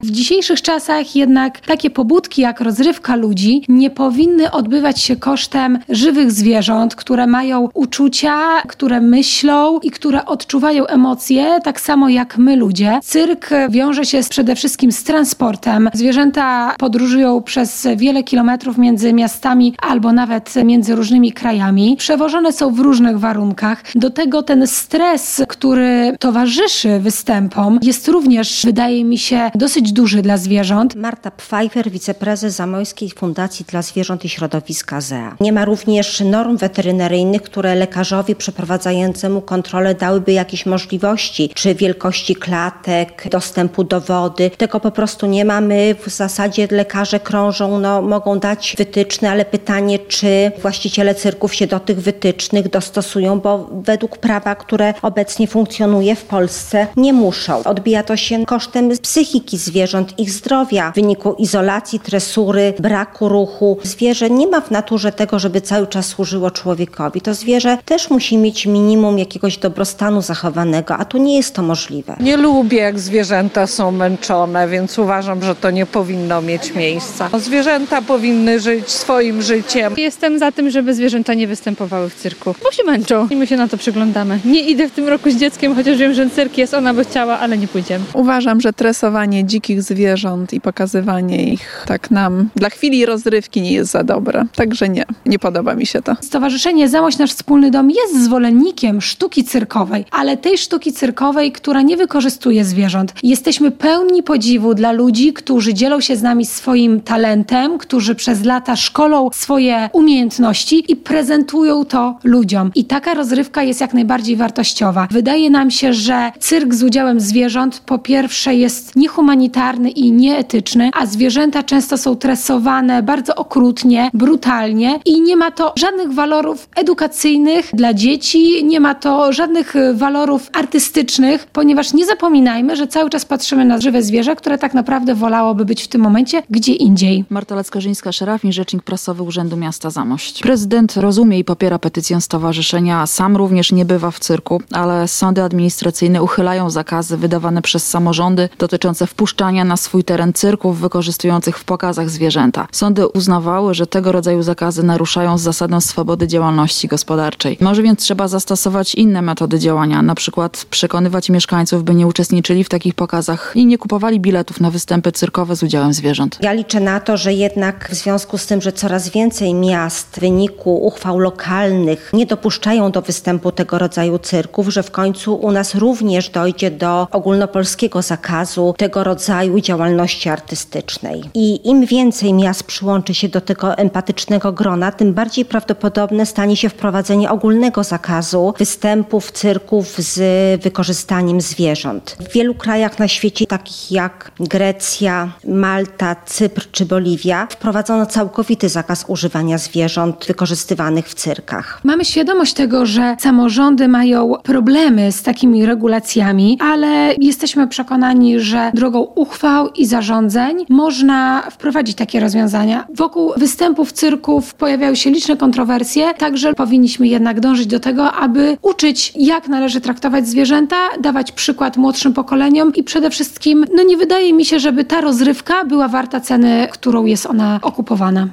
W dzisiejszych czasach jednak takie pobudki jak rozrywka ludzi nie powinny odbywać się kosztem żywych zwierząt, które mają uczucia, które myślą i które odczuwają emocje, tak samo jak my ludzie. Cyrk wiąże się przede wszystkim z transportem. Zwierzęta podróżują przez wiele kilometrów między miastami albo nawet między różnymi krajami. Przewożone są w różnych warunkach. Do tego ten stres, który towarzyszy występom, jest również, wydaje mi się, dosyć duży dla zwierząt. Marta Pfeiffer, wiceprezes Zamojskiej Fundacji dla Zwierząt i Środowiska ZEA. Nie ma również norm weterynaryjnych, które lekarzowi przeprowadzającemu kontrolę dałyby jakieś możliwości, czy wielkości klatek, dostępu do wody. Tego po prostu nie ma. My w zasadzie lekarze krążą, mogą dać wytyczne, ale pytanie, czy właściciele cyrków się do tych wytycznych dostosują, bo według prawa, które obecnie funkcjonuje w Polsce, nie muszą. Odbija to się kosztem psychiki zwierząt, ich zdrowia w wyniku izolacji, tresury, braku ruchu. Zwierzę nie ma w naturze tego, żeby cały czas służyło człowiekowi. To zwierzę też musi mieć minimum jakiegoś dobrostanu zachowanego, a tu nie jest to możliwe. Nie lubię, jak zwierzęta są męczone, więc uważam, że to nie powinno mieć miejsca. Zwierzęta powinny żyć swoim życiem. Jestem za tym, żeby zwierzęta nie występowały w cyrku, bo się męczą i my się na to przyglądamy. Nie idę w tym roku z dzieckiem, chociaż wiem, że cyrk jest, ona by chciała, ale nie pójdziemy. Uważam, że tresowanie dzikich zwierząt i pokazywanie ich tak nam dla chwili rozrywki nie jest za dobre. Także nie podoba mi się to. Stowarzyszenie Zamość Nasz Wspólny Dom jest zwolennikiem sztuki cyrkowej, ale tej sztuki cyrkowej, która nie wykorzystuje zwierząt. Jesteśmy pełni podziwu dla ludzi, którzy dzielą się z nami swoim talentem, którzy przez lata szkolą swoje umiejętności i prezentują to ludziom. I taka rozrywka jest jak najbardziej wartościowa. Wydaje nam się, że cyrk z udziałem zwierząt po pierwsze jest niehumanitarny i nieetyczny, a zwierzęta często są tresowane bardzo okrutnie, brutalnie i nie ma to żadnych walorów edukacyjnych dla dzieci, nie ma to żadnych walorów artystycznych, ponieważ nie zapominajmy, że cały czas patrzymy na żywe zwierzę, które tak naprawdę wolałoby być w tym momencie gdzie indziej. Marta Leckarzyńska-Szerafin, rzecznik prasowy Urzędu Miasta Zamość. Prezydent rozumie i popiera petycję stowarzyszenia, sam również nie bywa w cyrku, ale sądy administracyjne uchylają zakazy wydawane przez samorządy dotyczące wpuszczania na swój teren cyrków wykorzystujących w pokazach zwierzęta. Sądy uznawały, że tego rodzaju zakazy naruszają zasadę swobody działalności gospodarczej. Może więc trzeba zastosować inne metody działania, na przykład przekonywać mieszkańców, by nie uczestniczyli w takich pokazach i nie kupowali biletów na występy cyrkowe z udziałem zwierząt. Ja liczę na to, że jednak w związku z tym, że coraz więcej miast w wyniku uchwał lokalnych nie dopuszczają do występu tego rodzaju cyrków, że w końcu u nas również dojdzie do ogólnopolskiego zakazu tego rodzaju działalności artystycznej. I im więcej miast przyłączy się do tego empatycznego grona, tym bardziej prawdopodobne stanie się wprowadzenie ogólnego zakazu występów cyrków z wykorzystaniem zwierząt. W wielu krajach na świecie, takich jak Grecja, Malta, Cypr czy Boliwia, wprowadzono całkowity zakaz używania zwierząt wykorzystywanych w cyrkach. Mamy świadomość tego, że samorządy mają problemy z takimi regulacjami, ale jesteśmy przekonani, że drogą uchwał i zarządzeń można wprowadzić takie rozwiązania. Wokół występów cyrków pojawiają się liczne kontrowersje, także powinniśmy jednak dążyć do tego, aby uczyć, jak należy traktować zwierzęta, dawać przykład młodszym pokoleniom i przede wszystkim, nie wydaje mi się, żeby ta rozrywka była warta ceny, którą jest ona okupowana.